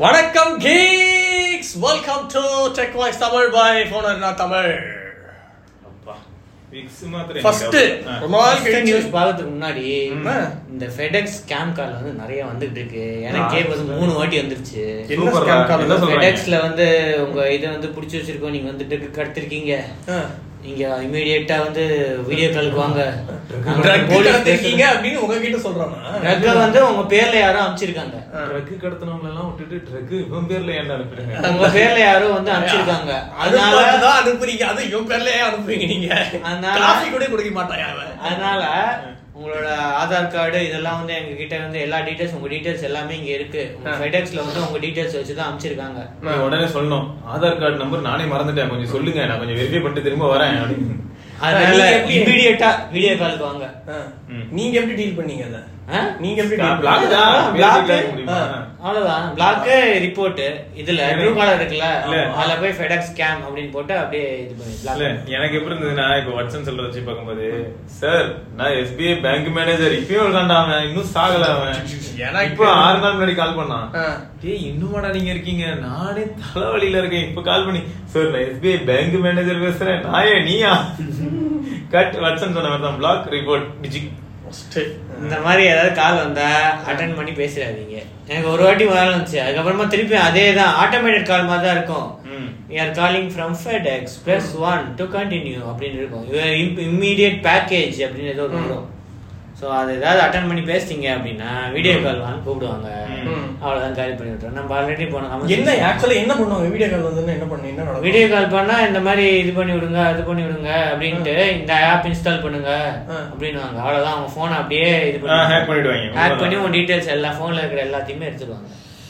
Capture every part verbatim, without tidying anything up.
வணக்கம் geeks, welcome to Tech Voice Tamil by Phonerna Tamil. அப்பா Vicks மாத்திரம் first ரொம்ப நாள் கழிச்சு நியூஸ் பார்க்கிறதுக்கு முன்னாடி இந்த FedEx ஸ்கேம் கால் வந்து நிறைய வந்துட்டு இருக்கு. எனக்கே வந்து மூணு வாட்டி வந்துருச்சு. என்ன ஸ்கேம் கால் என்ன சொல்றீங்க? FedExல வந்து உங்க இத வந்து புடிச்சு வச்சிருக்கோம், நீங்க வந்துட்டு கடத்திருக்கீங்க, நீங்க இமிடியேட்டா வந்து வீடியோ காலுக்கு வாங்க, போலீஸ் இருக்கீங்க அப்படின்னு உங்ககிட்ட சொல்றாங்க. ட்ரக் வந்து உங்க பேர்ல யாரோ அனுப்பிச்சிருக்காங்க. ட்ரக் கடத்துனவங்க எல்லாம் விட்டுட்டு ட்ரக் இவன் பேர்ல ஏன் அனுப்புறீங்க? உங்க பேர்ல யாரோ வந்து அனுப்பிச்சிருக்காங்க, அதனால தான் அனுப்புறீங்க. அது இவன் பேர்ல ஏன் அனுப்புறீங்க? நீங்க காபி கூட குடிக்க மாட்டாயா அவன். அதனால உங்களோட ஆதார் கார்டு இதெல்லாம் வந்து எங்க கிட்ட வந்து எல்லா டீடைல்ஸ், உங்க டீடைல்ஸ் எல்லாமே இங்க இருக்கு. FedExல வந்து உங்க டீடைல்ஸ் வச்சு தான் அனுப்பிச்சிருக்காங்க. நான் உடனே சொல்லணும், ஆதார் கார்டு நம்பர் நானே மறந்துட்டேன், கொஞ்சம் சொல்லுங்க, நான் கொஞ்சம் வெரிஃபை பண்ணிட்டு திரும்ப வரேன் அப்படின்னு. அதனால இமிடியேட்டா வீடியோ காலுக்கு வாங்க. நீங்க எப்படி டீல் பண்ணீங்க அத? நீங்க எப்படி பிளாக் தான் பிளாக் அவ்வளவுதான். பிளாக் ரிப்போர்ட் இதுல ப்ளூ கலர் இருக்குல்ல, அதுல போய் FedEx ஸ்கேம் அப்படின்னு போட்டு அப்படியே இது பண்ணி இல்ல. எனக்கு எப்படி இருந்ததுன்னா, இப்ப வாட்சன் சொல்ற வச்சு பார்க்கும்போது, சார் நான் எஸ்பிஐ பேங்க் மேனேஜர், இப்பயும் இருக்காண்டா அவன், இன்னும் சாகல அவன். இப்ப ஆறு நாள் முன்னாடி கால் பண்ணான், ஏய் இன்னுமாடா நீங்க இருக்கீங்க, நானே தலைவலியில இருக்கேன், இப்ப கால் பண்ணி சார் நான் எஸ்பிஐ பேங்க் மேனேஜர் பேசுறேன், நாயே நீயா கட் வாட்சன் சொன்ன மாதிரி தான் பிளாக் ரிப்போர்ட் டிஜிக். இந்த மாதிரி ஏதாவது கால் வந்தா அட்டென்ட் பண்ணி பேசிடாதீங்க. எனக்கு ஒரு வாட்டி முதல்ல வந்துச்சு, அதுக்கப்புறமா திருப்பி அதே தான் ஆட்டோமேட்டட் கால் மாதிரி தான் இருக்கும். We are calling from FedEx press one to continue அப்படின்னு இருக்கும். Your immediate package அப்படின்னு ஏதோ வரும். ஸோ அது ஏதாவது அட்டன் பண்ணி பேசிட்டீங்க அப்படின்னா வீடியோ கால் வாங்க கூப்பிடுவாங்க, அவ்வளோதான் கால் பண்ணி விட்டுறோம். நம்ம ஆல்ரெடி போனோம். என்ன ஆக்சுவலா என்ன பண்ணுவாங்க? வீடியோ கால் வந்து என்ன பண்ணி என்ன நடக்கும்? வீடியோ கால் பண்ணா இந்த மாதிரி இது பண்ணி விடுங்க, அது பண்ணி விடுங்க அப்படின்ட்டு, இந்த ஆப் இன்ஸ்டால் பண்ணுங்க அப்படின்னுவாங்க. அவ்வளோதான். அவங்க போனை அப்படியே இது பண்ணி ஹேக் பண்ணிடுவாங்க. ஹேக் பண்ணி உங்க டீடைல்ஸ் எல்லா போன்ல இருக்கிற எல்லாத்தையுமே எடுத்துருவாங்க.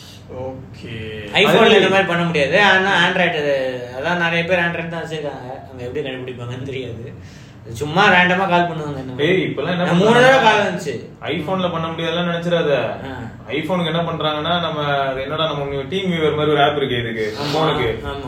ஓகே. ஐபோன்ல இந்த மாதிரி பண்ண முடியாது, ஆனா ஆண்ட்ராய்டு, அதான் நிறைய பேர் ஆண்ட்ராய்டு தான் வச்சிருக்காங்க, அவங்க எப்படி கண்டுபிடிப்பாங்கன்னு தெரியாது. சும்மா ரேண்டமா கால் பண்ணுவாங்க. ஏய் இப்பலாம் என்ன மூணு தடவை கால் வந்துச்சு. ஐபோன்ல பண்ண முடியாதுலாம் நினைச்சிராத. ஐபோனுக்கு என்ன பண்றாங்கன்னா, நம்ம என்னடா நம்ம டீம் வியூவர் மாதிரி ஒரு ஆப் இருக்கு இதுக்கு போனுக்கு,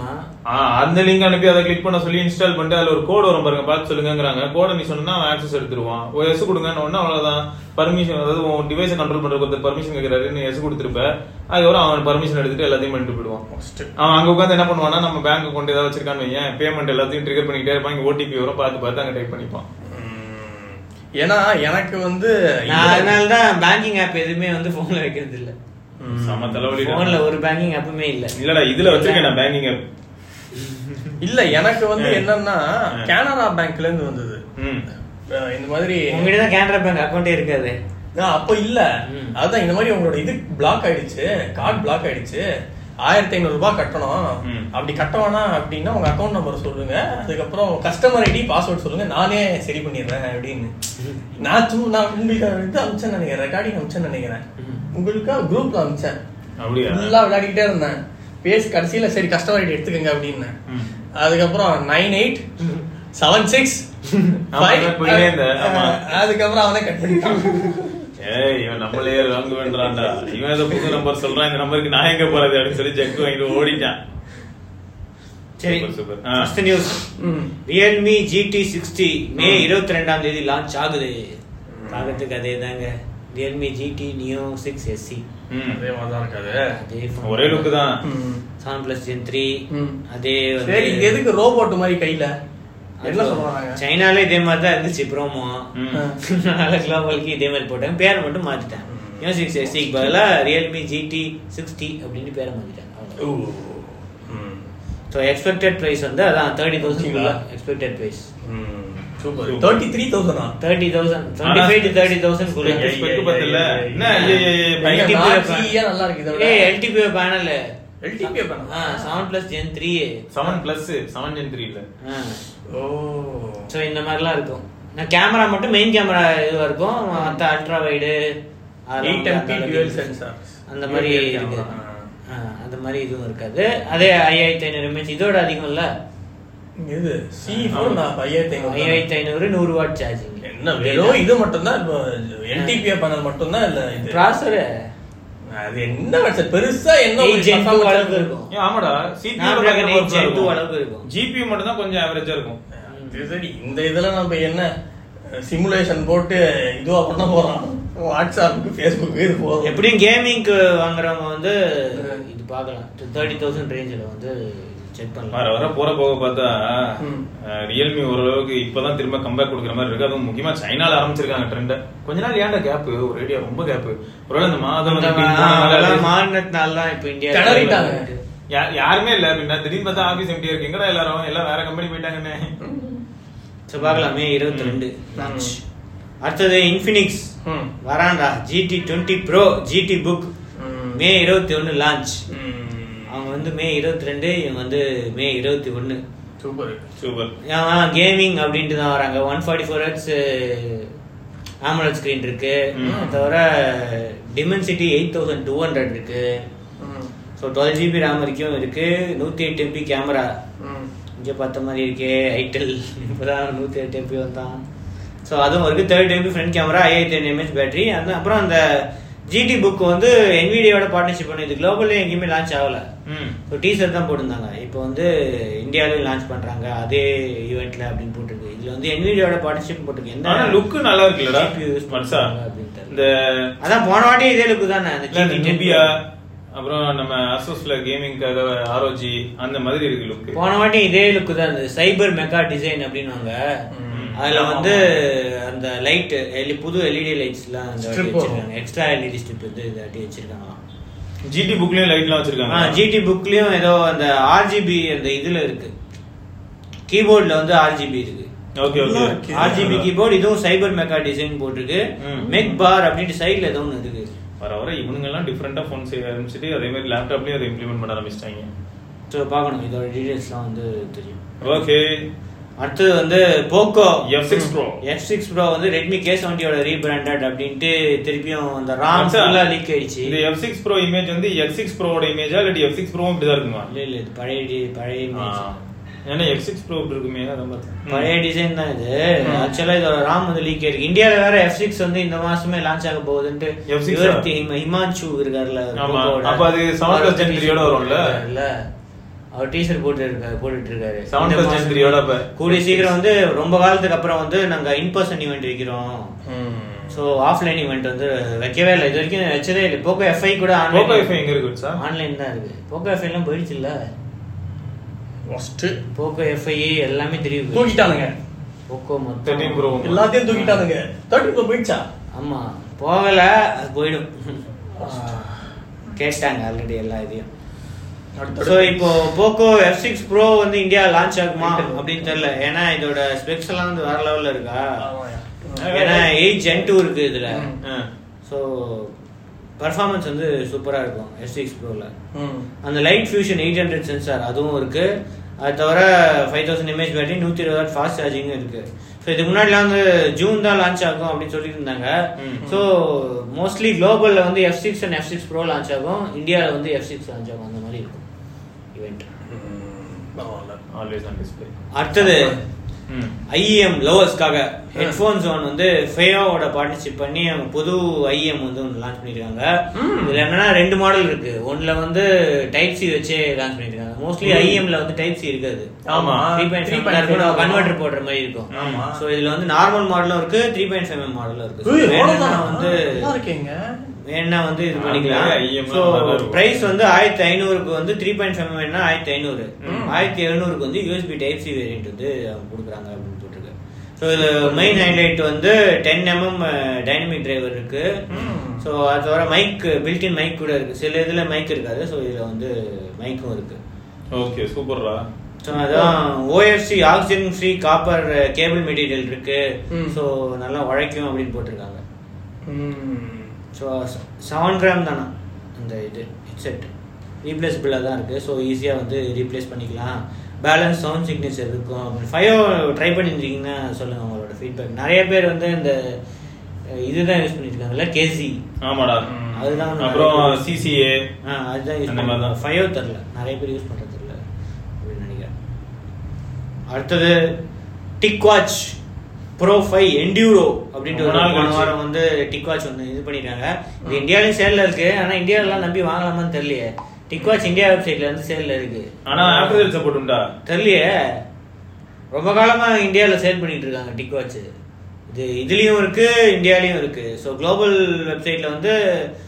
அந்த லிங்க் அனுப்பி அதை கிளிக் பண்ண சொல்லி இன்ஸ்டால் பண்ணிட்டு அதுல ஒரு கோட் வரும் பாருங்க, பார்த்து சொல்லுங்கிறாங்க. கோடை நீ சொன்னா அவன் ஆக்சஸ் எடுத்துருவான். ஒரு எஸ் கொடுங்கன்னு ஒண்ணு, அவ்வளவுதான். பர்மிஷன், அதாவது உன் டிவைஸை கண்ட்ரோல் பண்றதுக்கு பர்மிஷன் கேட்கறாரு, நீ எஸ் கொடுத்துருப்ப. அதுக்கப்புறம் அவன் பர்மிஷன் எடுத்துட்டு எல்லாத்தையும் பண்ணிட்டு போயிடுவான். அவன் அங்க உட்காந்து என்ன பண்ணுவான்னா, நம்ம பேங்க் அக்கௌண்ட் ஏதாவது வச்சிருக்கான்னு வையேன், பேமெண்ட் எல்லாத்தையும் ட்ரிகர் பண்ணிக்கிட்டே இருப்பான். இங்க ஓடிபி வரும், பார்த்து பார்த்து அங்க டைப் பண்ணிப்பான். ஏன்னா எனக்கு வந்து அதனாலதான் பேங்கிங் ஆப் எதுவுமே வந்து போன்ல வைக்கிறது இல்ல. சம தலைவலி. போன்ல ஒரு பேங்கிங் ஆப்புமே இல்ல. இல்லடா இதுல வச்சிருக்கேன் நான் பேங்கிங் ஆப். இல்ல எனக்கு வந்து என்னன்னா, கனரா பேங்க்ல இருந்து வந்தது இந்த மாதிரி. உங்ககிட்ட தான் கனரா பேங்க் அக்கௌண்டே இருக்காது அப்ப இல்ல. அதான் இந்த மாதிரி உங்களோட இது பிளாக் ஆயிடுச்சு, கார்டு பிளாக் ஆயிடுச்சு, ஆயிரத்தி ஐநூறு ரூபாய் கட்டணும், அப்படி கட்டவானா அப்படின்னா உங்க அக்கௌண்ட் நம்பர் சொல்லுங்க, அதுக்கப்புறம் கஸ்டமர் ஐடி பாஸ்வேர்ட் சொல்லுங்க, நானே சரி பண்ணிடுறேன் அப்படின்னு. நான் சும்மா நான் உங்களுக்கு இது அமிச்சேன்னு நினைக்கிறேன், ரெக்கார்டிங் அமிச்சேன்னு நினைக்கிறேன், உங்களுக்கு குரூப்ல அமிச்சேன். ஃபுல்லா விளையாடிக்கிட்டே இருந்தேன், பேசி கடைசியில சரி கஸ்டமர் ஐடி எடுத்துக்கங்க அப்படின்னு. அதுக்கப்புறம் நைன் எயிட் செவன் சிக்ஸ் அதுக்கப்புறம் அவனே கட் பண்ணிட்டான். ஏய் இவன் நம்மளே வாங்க வேண்டாம்டா, இவன் ஏதோ புது நம்பர் சொல்றான், இந்த நம்பருக்கு நான் எங்க போறது அப்படின்னு சொல்லி செக் வாங்கிட்டு ஓடிட்டான். சரி, first news. Realme G T sixty மே இருபத்தி ரெண்டாம் தேதி லான்ச் ஆகுது. பாக்கிறதுக்கு அதே தாங்க, Realme G T Neo six S E. அதே மாதிரி தான் இருக்காது, அதே ஒரே லுக் தான். seven plus Gen three அதே. சரி, இது எதுக்கு ரோபோட் மாதிரி கையில என்ன சொல்றாங்க? சைனால இதே மாதிரி தான் இருந்துச்சு ப்ரோமோ, அதனால குளோபலுக்கு இதே மாதிரி போட்டாங்க, பேரை மட்டும் மாத்திட்டாங்க. Neo six S E க்கு பதிலா Realme G T sixty அப்படின்னு பேரை மாத்திட்டாங்க. ஸோ எக்ஸ்பெக்டட் பிரைஸ் வந்து அதான் thirty thousand expected price. Super. Thirty three thousand thirty thousand twenty five to thirty thousand குள்ள எக்ஸ்பெக்ட் பத்தல. என்ன எல்டிபி நல்லா இருக்கு இதோட. ஏய் எல்டிபி பேனல், எல்டிபி பேனல் ஆ seven plus Gen three seven plus seven Gen three இல்ல. ஓ சோ இந்த மாதிரிலாம் இருக்கும். நான் கேமரா மட்டும் மெயின் கேமரா இதுவா இருக்கும், மத்த ultra wide eight M P dual sensor அந்த மாதிரி இருக்கு. அந்த மாதிரி இதுவும் இருக்காது. அதே ஐயாயிரத்தி ஐநூறு எம்ஏஹெச் இதோட அதிகம் இல்ல. இது C four நான் ஐயாயிரத்தி ஐநூறு நூறு வாட் சார்ஜிங். என்ன வெறும் இது மட்டும் தான் எல்டிபி பேனல் மட்டும் தான் இல்ல. இது ப்ராசஸர் அது என்ன வெர்ஷன் பெருசா என்ன Gen two அளவுக்கு இருக்கும். ஆமாடா, C P U Gen two அளவுக்கு இருக்கும். G P U மட்டும் தான் கொஞ்சம் ஆவரேஜா இருக்கும். சரி, இந்த இதுல நம்ம என்ன சிமுலேஷன் போட்டு இதுவா பண்ண போறோம், வாட்ஸ்அப்புக்கு ஃபேஸ்புக்கு இது போதும். எப்படியும் கேமிங்க்கு வாங்குறவங்க வந்து இது இது பார்க்கலாம். தேர்ட்டி தௌசண்ட் ரேஞ்சில் வந்து செக் பண்ணலாம். வர வர போற போக பார்த்தா ரியல்மி ஓரளவுக்கு இப்பதான் திரும்ப கம்பேக் கொடுக்குற மாதிரி இருக்கு. அதுவும் முக்கியமா சைனால ஆரம்பிச்சிருக்காங்க ட்ரெண்ட். கொஞ்ச நாள் ஏன்டா கேப், ஒரு ஐடியா ரொம்ப கேப். ஒருவேளை இந்த மாதம் மாறினதுனால தான் இப்போ இந்தியா யாருமே இல்ல. அப்படின்னா திடீர்னு பார்த்தா ஆபீஸ் எம்டியா இருக்கு, எங்கடா எல்லாரும் எல்லாம் வேற கம்பெனி போயிட்டாங்கன்னு. சோ பார்க்கலாம். மே இருபத்தி ரெண்டு லான்ச். அடுத்தது இன்ஃபினிக்ஸ் வராண்டா GT twenty pro GT book மே இருபத்தி ஒன்னு லான்ச். அவங்க வந்து மே இருபத்தி ரெண்டு, இவங்க வந்து மே இருபத்தி ஒன்னு. Super super. கேமிங் அப்படின்ட்டு தான் வராங்க. One forty four hertz AMOLED screen இருக்கு. தவிர Dimensity eight thousand two hundred இருக்கு. ஸோ டுவெல் ஜிபி ரேம் வரைக்கும் இருக்கு. நூத்தி எட்டு எம்பி கேமரா இங்கே பார்த்த மாதிரி இருக்கே ஐட்டல் இப்போதான் நூத்தி எட்டு எம்பி வந்தான். ஸோ அதுவும் இருக்கு. தேர்ட்டி எம்பி ஃப்ரண்ட் கேமரா, ஐயாயிரத்தி ஐநூறு எம்ஏஹெச் பேட்டரி. அது அப்புறம் அந்த ஜிடி புக் வந்து என்விடியோட பார்ட்னர்ஷிப் பண்ணி இது குளோபல்ல எங்கேயுமே லான்ச் ஆகல. ஸோ டீசர் தான் போட்டிருந்தாங்க. இப்போ வந்து இந்தியாவிலும் லான்ச் பண்றாங்க அதே ஈவெண்ட்ல அப்படின்னு போட்டிருக்கு. இதுல வந்து என்விடியோட பார்ட்னர்ஷிப் போட்டிருக்கு. எந்த லுக் நல்லா இருக்குல்லடா இந்த அதான் போன வாட்டி இதே லுக்கு தானே அந்த நிபியா, அப்புறம் நம்ம அசோஸ்ல கேமிங்காக ஆர்ஓஜி அந்த மாதிரி இருக்கு லுக். போன வாட்டி இதே லுக்கு தான் இந்த சைபர் மெகா டிசைன் அப்படின்னுவாங்க. அதுல வந்து அந்த லைட் புது எல்இடி லைட்ஸ் எல்லாம் வச்சிருக்காங்க. எக்ஸ்ட்ரா எல்இடி ஸ்ட்ரிப் வந்து இதாட்டி வச்சிருக்காங்க. ஜிடி புக்லயும் லைட்லாம் வச்சிருக்காங்க. ஜிடி புக்லயும் ஏதோ அந்த ஆர்ஜிபி அந்த இதுல இருக்கு. கீபோர்ட்ல வந்து ஆர்ஜிபி இருக்கு. Okay okay. RGB keyboard. இதுவும் சைபர் மெகா டிசைன் போட்டிருக்கு. மெக் பார் அப்படின்ட்டு சைடுல ஏதோ ஒன்று இருக்கு. வர வர இவனுங்க எல்லாம் டிஃபரெண்டா போன் செய்ய ஆரம்பிச்சிட்டு அதே மாதிரி லேப்டாப்லயும் அதை இம்ப்ளிமெண்ட் பண்ண ஆரம்பிச்சிட்டாங்க. ஸோ பார்க்கணும், இதோட டீடைல்ஸ்லாம் வந்து தெரியும். ஓகே. அடுத்தது வந்து Poco F six pro. F six pro வந்து ரெட்மி கே செவன்ட்டியோட ரீபிராண்டட் அப்படின்ட்டு திருப்பியும் அந்த ராம் ஃபுல்லா லீக் ஆயிடுச்சு. இந்த எஃப் சிக்ஸ் ப்ரோ இமேஜ் வந்து எஃப் சிக்ஸ் ப்ரோவோட இமேஜா இல்ல எஃப் சிக்ஸ் ப்ரோ இப்படி தான் இருக்குமா? இல்ல இல்ல, இது பழைய பழைய இமேஜ். ஏன்னா எஃப் சிக்ஸ் ப்ரோ இப்படி இருக்குமே, அத மாதிரி பழைய டிசைன் தான் இது. ஆக்சுவலா இதோட ராம் வந்து லீக் ஆயிருக்கு. இந்தியால வேற எஃப் சிக்ஸ் வந்து இந்த மாசமே லான்ச் ஆக போகுதுன்ட்டு ஹிமான்சு இருக்காருல்ல, அப்ப அது செவன் தௌசண்ட் த்ரீயோட வரும்ல. இல்ல அவர் டீசர் போட்டு இருக்காரு போட்டுட்டு இருக்காரு செவன் தௌசண்ட் த்ரீயோட. கூடிய சீக்கிரம் வந்து ரொம்ப காலத்துக்கு அப்புறம் வந்து நாங்க இன் பர்சன் ஈவெண்ட் வைக்கிறோம். சோ ஆஃப்லைன் ஈவெண்ட் வந்து வைக்கவே இல்லை, இது வரைக்கும் வச்சதே இல்லை. போக்கோ எஃப்ஐ கூட போக்கோ எஃப்ஐ எங்க இருக்கு சார்? ஆன்லைன் தான் இருக்கு. போக்கோ எஃப்ஐ எல்லாம் போயிடுச்சு இல்ல. ஃபர்ஸ்ட் போக்கோ எஃப்ஐ எல்லாமே தெரியும், தூக்கிட்டானுங்க. போக்கோ மொத்தம் தேர்ட்டீன் ப்ரோ எல்லாத்தையும் தூக்கிட்டானுங்க. தேர்ட்டீன் ப்ரோ போயிடுச்சா? ஆமா போகல, அது போயிடும். கேட்டாங்க ஆல்ரெடி எல்லா இதையும். ஸோ இப்போ போக்கோ எஃப் சிக்ஸ் ப்ரோ வந்து இந்தியா லான்ச் ஆகுமா அப்படின்னு தெரியல. ஏன்னா இதோட ஸ்பெக்ஸ் எல்லாம் வந்து வேற லெவல்ல இருக்கா. ஏன்னா எயிட் ஜென் டூ இருக்கு இதுல. ஸோ பர்ஃபார்மன்ஸ் வந்து சூப்பரா இருக்கும் எஃப் சிக்ஸ் ப்ரோல. அந்த light fusion eight hundred sensor அதுவும் இருக்கு. அது தவிர ஃபைவ் தௌசண்ட் எம்ஏஹெச் பேட்டரி, நூத்தி இருபது வாட் ஃபாஸ்ட் சார்ஜிங்கும் இருக்கு. ஸோ இதுக்கு முன்னாடிலாம் வந்து ஜூன் தான் லான்ச் ஆகும் அப்படின்னு சொல்லிட்டு இருந்தாங்க. ஸோ மோஸ்ட்லி குளோபல்ல வந்து F six and F six pro launch ஆகும், இந்தியாவில் வந்து எஃப் சிக்ஸ் லான்ச் ஆகும். அந்த மாதிரி இருக்கும் ஈவெண்ட். அடுத்தது ஐஎம் லவர்ஸ்க்காக ஹெட்ஃபோன்ஸ் ஒன் வந்து ஃபேயோட பார்ட்னர்ஷிப் பண்ணி அவங்க புது ஐஎம் வந்து ஒன்று லான்ச் பண்ணிருக்காங்க. இதுல என்னன்னா ரெண்டு மாடல் இருக்கு. ஒன்னுல வந்து டைப் சி வச்சே லான்ச் பண்ணிருக்காங்க. மோஸ்ட்லி ஐஎம்ல வந்து டைப் சி இருக்காது, கன்வெர்டர் போடுற மாதிரி இருக்கும். சோ இதுல வந்து நார்மல் மாடலும் இருக்கு, த்ரீ பாயிண்ட் ஃபைவ் எம் மாடலும் இருக்கு. வந்து வேணா வந்து இது பண்ணிக்கலாம். ஸோ பிரைஸ் வந்து ஆயிரத்தி ஐநூறுக்கு வந்து த்ரீ பாயிண்ட் ஃபைவ் வேணா ஆயிரத்தி ஐநூறு, ஆயிரத்தி எழுநூறுக்கு வந்து யூஎஸ்பி டைப் சி வேரியன்ட் வந்து அவங்க கொடுக்குறாங்க அப்படின்னு போட்டிருக்கு. ஸோ இதுல மெயின் ஹைலைட் வந்து டென் எம்எம் டைனமிக் டிரைவர் இருக்கு. ஸோ அது தவிர மைக், பில்டின் மைக் கூட இருக்கு. சில இதுல மைக் இருக்காது, ஸோ இதுல வந்து மைக்கும் இருக்கு. ஓகே சூப்பர்ரா. ஸோ அதான் OFC oxygen free copper cable material இருக்கு. ஸோ நல்லா உழைக்கும் அப்படின்னு போட்டிருக்காங்க. ஸோ செவன் கிராம் தானே அந்த இது ஹெட்செட், ரீப்ளேஸபிளாக தான் இருக்குது. ஸோ ஈஸியாக வந்து ரீப்ளேஸ் பண்ணிக்கலாம். பேலன்ஸ் சவுண்ட் சிக்னேச்சர் இருக்கும். ஃபைவ் ட்ரை பண்ணியிருந்தீங்கன்னா சொல்லுங்கள் உங்களோட ஃபீட்பேக். நிறைய பேர் வந்து இந்த இதுதான் யூஸ் பண்ணியிருக்காங்கல்ல, கேசி. ஆமாடா, அதுதான். அப்புறம் சிசிஏ ஆ அதுதான் யூஸ் பண்ணுறாங்க. ஃபைவ் தெரில, நிறைய பேர் யூஸ் பண்ணுறது இல்லை அப்படின்னு நினைக்கிறேன். அடுத்தது TicWatch pro five Enduro அப்படின்ட்டு ஒரு நாள் வாரம் வந்து டிக் வாட்ச் வந்து இது பண்ணிருக்காங்க. இது இந்தியாவிலும் சேல்ல இருக்கு. ஆனா இந்தியாவிலாம் நம்பி வாங்கலாமான்னு தெரியலையே. டிக் வாட்ச் இந்தியா வெப்சைட்ல வந்து சேல்ல இருக்கு. ஆனா ஆப்பிள் சப்போர்ட் உண்டா தெரியலையே. ரொம்ப காலமா இந்தியாவில சேல் பண்ணிட்டு இருக்காங்க டிக் வாட்ச். இது இதுலயும் இருக்கு, இந்தியாலயும் இருக்கு. ஸோ குளோபல் வெப்சைட்ல வந்து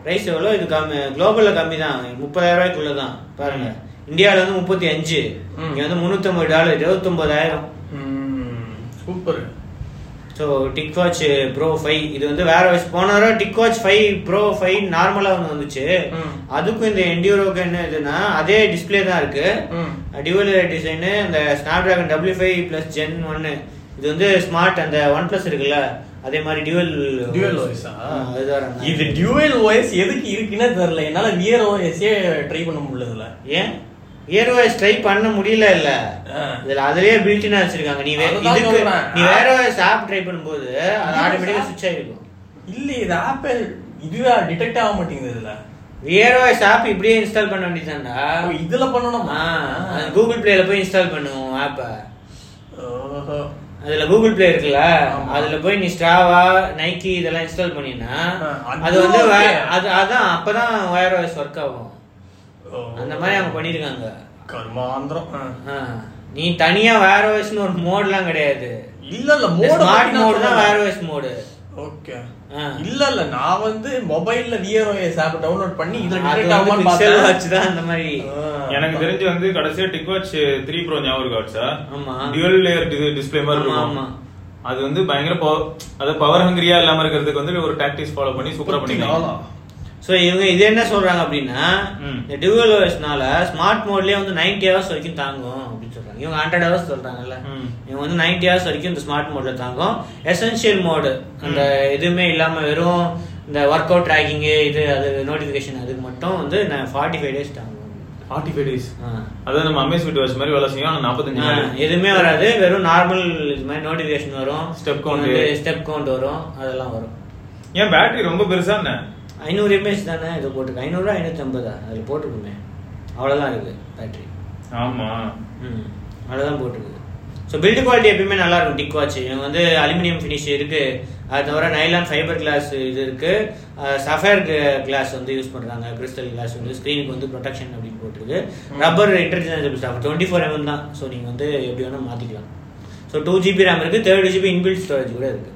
பிரைஸ் எவ்வளோ இது கம்மி, குளோபல்ல கம்மி தான், முப்பதாயிரம் ரூபாய்க்குள்ள தான் பாருங்க. இந்தியாவில் வந்து முப்பத்தி அஞ்சு, இங்கே வந்து முந்நூற்றி ஐம்பது டாலர், இருபத்தி ஒன்பதாயிரம். Super. So TicWatch pro five இது வந்து வேற போன தடவை TicWatch five pro five நார்மலாக வந்து வந்துச்சு. அதுக்கும் இந்த என்டியூரோக்கு என்ன இதுன்னா அதே டிஸ்பிளே தான் இருக்கு, டியூவல் டிசைனு. இந்த Snapdragon W five plus Gen ஒன்னு இது வந்து ஸ்மார்ட் அந்த ஒன் பிளஸ் இருக்குல்ல அதே மாதிரி டியூவல் டியூவல் ஓஎஸ். இது டியூவல் ஓஎஸ் எதுக்கு இருக்குன்னே தெரியல என்னால. வியர் ஓஎஸ்ஸே ட்ரை பண்ண முடியல. ஏன் வியர் ஓஎஸ் ட்ரை பண்ண முடியல? இல்ல இதுல அதுலயே பில்ட்-இனா வச்சிருக்காங்க. நீ இதுக்கு நீ வேற ஓஎஸ் ஆப் ட்ரை பண்ணும்போது அது ஆட்டோமேட்டிக்கா ஸ்விட்ச் ஆயிருக்கும். இல்ல இது ஆப் இதுவா டிடெக்ட் ஆக மாட்டேங்குது. இதுல வியர் ஓஎஸ் ஆப் இப்படியே இன்ஸ்டால் பண்ண வேண்டியதான்டா. இதுல பண்ணணுமா? கூகுள் பிளேல போய் இன்ஸ்டால் பண்ணுவோம் ஆப்ப. அதுல கூகுள் பிளே இருக்குல்ல அதுல போய் நீ ஸ்ட்ராவா நைக்கி இதெல்லாம் இன்ஸ்டால் பண்ணினா அது வந்து அது அதான் அப்பதான் வயர் ஓஎஸ் ஒர்க் ஆகும். அந்த மாதிரி அவங்க பண்ணிருக்காங்க. கர்மாந்திரம். நீ தனியா வயர் ஓஎஸ்னு ஒரு மோட்லாம் கிடையாது. இல்ல இல்ல மோட் ஸ்மார்ட் மோட் தான் வயர் ஓஎஸ் மோட். ஓகே. இல்ல இல்ல நான் வந்து மொபைல்ல வியர் ஓஎஸ் ஆப் டவுன்லோட் பண்ணி இதுல டிடெக்ட் ஆகுமான்னு பார்த்தேன். வச்சுதான் அந்த மாதிரி. எனக்கு தெரிஞ்சு வந்து கடைசியா டிக் வாட்ச் த்ரீ ப்ரோ ஞாபகம் இருக்கா? ஆமா. டியூவல் லேயர் டிஸ்ப்ளே மாதிரி இருக்கும். ஆமா. அது வந்து பயங்கர அத பவர் ஹங்கரியா இல்லாம இருக்கிறதுக்கு வந்து ஒரு டாக்டிக்ஸ் ஃபாலோ பண்ணி சூப்பரா பண்ணிருக்காங்க. சோ இவங்க இது என்ன சொல்றாங்க அப்படின்னா இந்த டியூவல் ஓஎஸ்னால ஸ்மார்ட் மோட்லயே வந்து நைன்டி ஹவர்ஸ் வரைக்கும் தாங்கும் அப்படின்னு சொல்றாங்க. இவங்க ஹண்ட்ரட் ஹவர்ஸ் சொல்றாங்கல்ல, இவங்க வந்து நைன்டி ஹவர்ஸ் வரைக்கும் இந்த ஸ்மார்ட் மோட்ல தாங்கும். எசென்ஷியல் மோடு அந்த எதுவுமே இல்லாம வெறும் இந்த ஒர்க் அவுட் ட்ராக்கிங் இது அது நோட்டிபிகேஷன் அதுக்கு மட்டும் வந்து நான் ஃபார்ட்டி ஃபைவ் டேஸ் தாங்கும். ஃபார்ட்டி ஃபைவ் டேஸ் அதாவது நம்ம அமேஸ் வீட்டு வாட்ச் மாதிரி வேலை செய்யும். நாற்பத்தஞ்சு நாள் எதுவுமே வராது, வெறும் நார்மல் இது மாதிரி நோட்டிபிகேஷன் வரும், ஸ்டெப் கவுண்ட் ஸ்டெப் கவுண்ட் வரும், அதெல்லாம் வரும். ஏன் பேட்டரி ரொம்ப பெருசா என்ன? ஐநூறு எம்ஏஹெச் தானே இது போட்டுருக்கு. ஐநூறு ஐநூத்தி ஐம்பதா அதில் போட்டுருக்குமே, அவ்வளோதான் இருக்குது பேட்டரி. ஆமா ம் அவ்வளோதான் போட்டுருக்கு. ஸோ பில்டு குவாலிட்டி எப்பயுமே நல்லா இருக்கும் டிக் வாட்ச். இவங்க வந்து அலுமினியம் ஃபினிஷ் இருக்கு, அது தவிர நைலான் ஃபைபர் கிளாஸ் இது இருக்கு, சஃபயர் கிளாஸ் வந்து யூஸ் பண்றாங்க, கிறிஸ்டல் கிளாஸ் வந்து ஸ்க்ரீனுக்கு வந்து ப்ரொடெக்ஷன் அப்படின்னு போட்டிருக்கு. Rubber interchangeable strap twenty four MM தான். ஸோ நீங்கள் வந்து எப்படி வேணால் மாற்றிக்கலாம். ஸோ டூ ஜிபி ரேம் இருக்கு, தேர்ட்டி ஜிபி இன்பில்ட் ஸ்டோரேஜ் கூட இருக்கு.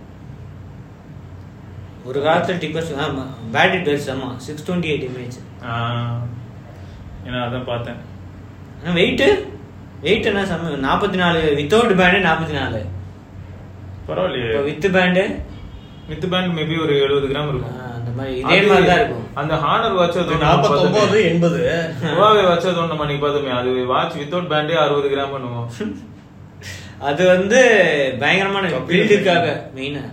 ஒரு காலத்தில் டிக் வாட்ச் பேட்டரி பெருசு ஆமா சிக்ஸ் டுவெண்ட்டி எயிட் எம்ஏஹெச். ஏன்னா அதான் பார்த்தேன். ஆனால் வெயிட்டு வெயிட் என்ன சம நாற்பத்தி நாலு வித்தவுட் பேண்டு நாற்பத்தி நாலு பரவாயில்லையே. With band with band maybe ஒரு எழுபது கிராம் இருக்கும். அந்த மாதிரி இதே மாதிரி தான் இருக்கும். அந்த ஹானர் வாட்ச் நாற்பத்தொன்பது எண்பது ஹுவாவே வாட்ச் அது ஒன்று மணி பார்த்தோமே, அது வாட்ச் வித்தவுட் பேண்டே அறுபது கிராம் பண்ணுவோம். அது வந்து பயங்கரமான பில்டுக்காக மெயினா.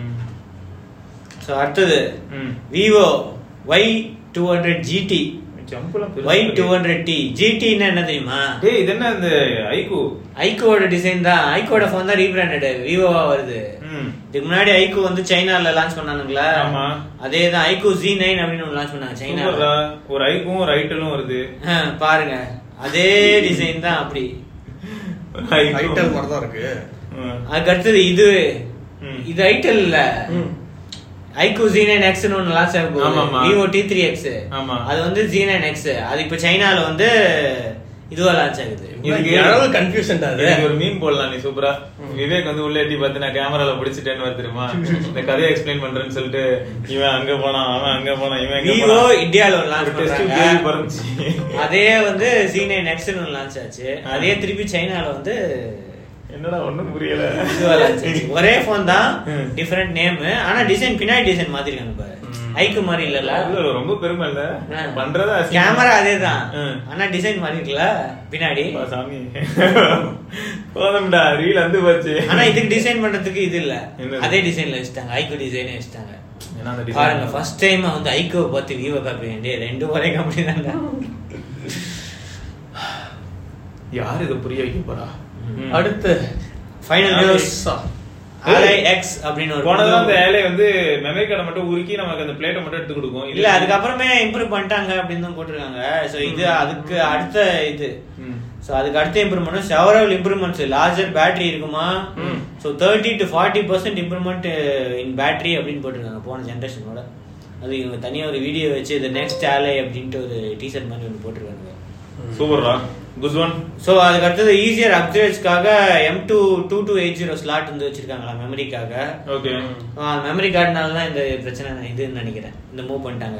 ஸோ அடுத்தது Vivo Y two hundred GT Y two hundred T. ஜிடின்னா என்ன தெரியுமா? டேய் இது என்ன இந்த ஐகூ ஐகூவோட டிசைன் தான். ஐகூவோட ஃபோன் தான் ரீபிராண்டட் விவோவா வருது. இதுக்கு முன்னாடி ஐகூ வந்து சைனால லான்ச் பண்ணானுங்களா, அதே தான் ஐகூ ஜி நைன் அப்படின்னு லான்ச் பண்ணாங்க சைனால. ஒரு ஐகூவும் ஒரு ஐட்டலும் வருது பாருங்க, அதே டிசைன் தான். அப்படி ஐட்டல் மாதிரி தான் இருக்கு. அதுக்கு அடுத்தது இது இது ஐட்டல் இல்ல, ஐகூ ஜி நைன் எக்ஸ் ஒன்னு லான்ச் ஆகும், விவோ டி த்ரீ எக்ஸ். அது வந்து ஜி நைன் எக்ஸ். அது இப்ப சைனால வந்து இதுவா லான்ச் ஆகுது. இதுக்கு கன்ஃபியூஷன் தான். ஒரு மீம் போடலாம் நீ சூப்பரா. விவேக் வந்து உள்ள எட்டி பார்த்து நான் கேமரால பிடிச்சிட்டேன்னு வருமா, இந்த கதையை எக்ஸ்பிளைன் பண்றேன்னு சொல்லிட்டு இவன் அங்க போனான் அவன் அங்க போனான் இவன் விவோ இந்தியால ஒரு லான்ச் பண்றாங்க. அதே வந்து ஜி நைன் எக்ஸ் ஒன்னு லான்ச் ஆச்சு, அதே திருப்பி சைனால வந்து என்னடா ஒண்ணும் புரியல. ஒரே போன் தான், டிஃபரெண்ட் நேம். ஆனா டிசைன் பின்னாடி டிசைன் மாத்திருக்காங்க பாரு, ஐக்கு மாதிரி இல்லல. ரொம்ப பெருமை இல்ல பண்றதா. கேமரா அதேதான், ஆனா டிசைன் மாதிரி இருக்குல்ல பின்னாடி. சாமி போதும்டா ரீல் வந்து போச்சு. ஆனா இதுக்கு டிசைன் பண்றதுக்கு இது இல்ல, அதே டிசைன்ல வச்சிட்டாங்க, ஐக்கு டிசைனே வச்சிட்டாங்க. பாருங்க ஃபர்ஸ்ட் டைம் வந்து ஐக்கோ பார்த்து விவோ காப்பி வேண்டிய ரெண்டு ஒரே கம்பெனி தாங்க. யாரு இதை புரிய வைக்க போறா? அடுத்து ஃபைனல் நியூஸ் ஆலை எக்ஸ் அப்படின்னு ஒரு போனதா அந்த ஆலை வந்து மெமரி கார்டை மட்டும் உருக்கி நமக்கு அந்த பிளேட்டை மட்டும் எடுத்து கொடுக்கும். இல்ல அதுக்கு அப்புறமே இம்ப்ரூவ் பண்ணிட்டாங்க அப்படின்னு தான் போட்டுருக்காங்க. சோ இது அதுக்கு அடுத்த இது. சோ அதுக்கு அடுத்த improvement several improvements. Larger battery இருக்குமா, so thirty to forty percent improvement in battery அப்படின்னு போட்டுருக்காங்க போன ஜென்ரேஷனோட. அது இவங்க தனியா ஒரு வீடியோ வச்சு இந்த நெக்ஸ்ட் ஆலை அப்படின்ட்டு ஒரு டீசர் மாதிரி ஒன்று போட்டுருக்காங்க. சூப்பர்ரா, குட் ஒன். ஸோ அதுக்கு அடுத்தது ஈஸியர் அப்கிரேட்ஸ்க்காக M two two two eight zero slot வந்து வச்சிருக்காங்களா மெமரிக்காக. ஓகே, மெமரி கார்டுனால தான் இந்த பிரச்சனை இதுன்னு நினைக்கிறேன், இந்த மூவ் பண்ணிட்டாங்க.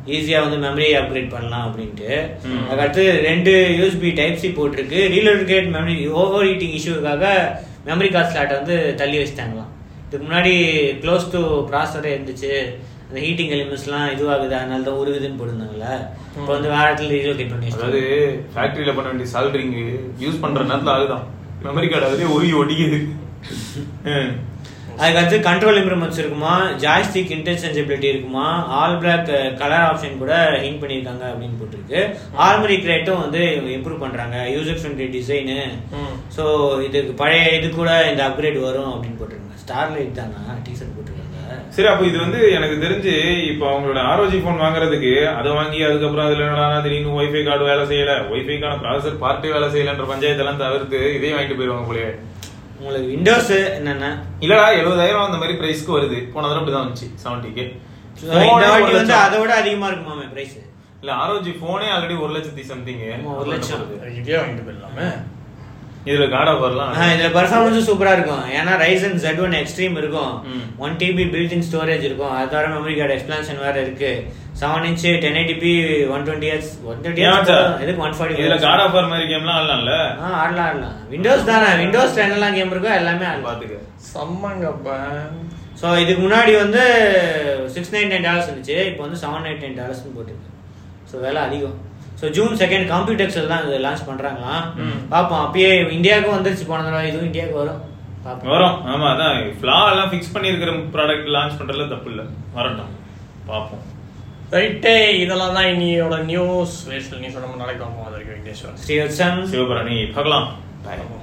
ஈஸியா வந்து மெமரி அப்கிரேட் பண்ணலாம் அப்படின்ட்டு. அதுக்கடுத்து ரெண்டு யூஎஸ்பி டைப் சி போட்டிருக்கு. ரீலோகேட் மெமரி ஓவர் ஹீட்டிங் இஷ்யூக்காக மெமரி கார்டு ஸ்லாட்டை வந்து தள்ளி வச்சுட்டாங்களாம். இதுக்கு முன்னாடி க்ளோஸ் டு ப்ராசரே இருந்துச்சு, அந்த ஹீட்டிங் எலிமெண்ட்ஸ்லாம் இதுவாகுது அதனால தான் உருகுதுன்னு போட்டுருந்தாங்கல்ல. இப்போ வந்து வேற இடத்துல ரீலோகேட் பண்ணி, அதாவது ஃபேக்டரியில பண்ண வேண்டிய சால்டரிங் யூஸ் பண்ற நேரத்துல அதுதான் மெமரி கார்டு அதுலயே உருகி ஒட்டிக்குது. அதுக்கடுத்து கண்ட்ரோல் இம்ப்ரூவ்மெண்ட்ஸ் இருக்குமா, ஜாய்ஸ்டிக் இன்டர்சேஞ்சபிலிட்டி இருக்குமா, ஆல் பிளாக் கலர் ஆப்ஷன் கூட ஹிண்ட் பண்ணியிருக்காங்க அப்படின்னு போட்டிருக்கு. ஆர்மரி கிரேட்டும் வந்து இம்ப்ரூவ் பண்றாங்க, யூசர் ஃப்ரெண்ட்லி டிசைனு. ஸோ இதுக்கு பழைய இது கூட இந்த அப்கிரேட் வரும் அப்படின்னு போட்டிருக்காங்க. ஸ்டார்லைட் தானா டீசர்ட் போட்டிருக்காங்க. சரி, அப்போ இது வந்து எனக்கு தெரிஞ்சு இப்போ அவங்களோட ஆர்ஓஜி போன் வாங்குறதுக்கு அதை வாங்கி அதுக்கப்புறம் அதுல என்னடா திடீர்னு ஒய்ஃபை கார்டு வேலை செய்யல, ஒய்ஃபைக்கான ப்ராசஸர் பார்ட்டே வேலை செய்யலன்ற பஞ்சாயத்தெல்லாம் தவிர்த்து இதே வாங்கிட்டு போயிருவாங்க போலயே. உங்களுக்கு விண்டோஸ் என்னன்னா இல்லடா எழுபதாயிரம் அந்த மாதிரி பிரைஸ்க்கு வருது. போன தடவை அப்படிதான் வந்துச்சு செவன்டிக்கு. வந்து அதை விட அதிகமா இருக்குமாமே பிரைஸ். இல்ல ஆர்ஓஜி போனே ஆல்ரெடி ஒரு லட்சத்தி சம்திங், ஒரு லட்சம் இதே வாங்கிட்டு போயிடலாமே. இதுல கார்ட் ஆஃப் வரலாம். இதுல பெர்ஃபார்மன்ஸ் சூப்பரா இருக்கும். ஏன்னா ரைசன் Z ஒன் எக்ஸ்ட்ரீம் இருக்கும், one TB built in storage இருக்கும். அது தவிர மெமரி கார்டு எக்ஸ்பான்ஷன் வேற இருக்கு. Seven inch ten eighty P one twenty hertz one twenty இதுக்கு ஒன் ஃபார்ட்டி. இதுல கார்ட் ஆஃப் வர மாதிரி கேம்லாம் ஆடலாம்ல. ஆ ஆடலாம் ஆடலாம். விண்டோஸ் தானே, விண்டோஸ் டென் எல்லாம் கேம் இருக்கோ எல்லாமே ஆடலாம். பாத்துக்க சம்மங்கப்பா. ஸோ இதுக்கு முன்னாடி வந்து சிக்ஸ் நைன் நைன் டாலர்ஸ் இருந்துச்சு, இப்போ வந்து செவன் நைன் நைன் டாலர்ஸ்னு போட்டுருக்கு. ஸோ விலை அதிகம். ஸோ ஜூன் செகண்ட் கம்ப்யூட்டெக்ஸில் தான் இது லான்ச் பண்றாங்களாம். பார்ப்போம். அப்பயே இந்தியாவுக்கும் வந்துருச்சு போன தடவை, இதுவும் இந்தியாவுக்கு வரும் வரும். ஆமா, அதான் ஃபிளா எல்லாம் ஃபிக்ஸ் பண்ணியிருக்கிற ப்ராடக்ட் லான்ச் பண்றதுல தப்பு இல்லை, வரட்டும் பார்ப்போம். ரைட்டே, இதெல்லாம் தான் இன்னியோட நியூஸ். வேஸ்ட் நியூஸ் நம்ம நாளைக்கு பார்ப்போம். அது வரைக்கும் விக்னேஸ்வரன், ஸ்ரீவத்சன், சிவபரணி பார்க்கலாம். பாய்.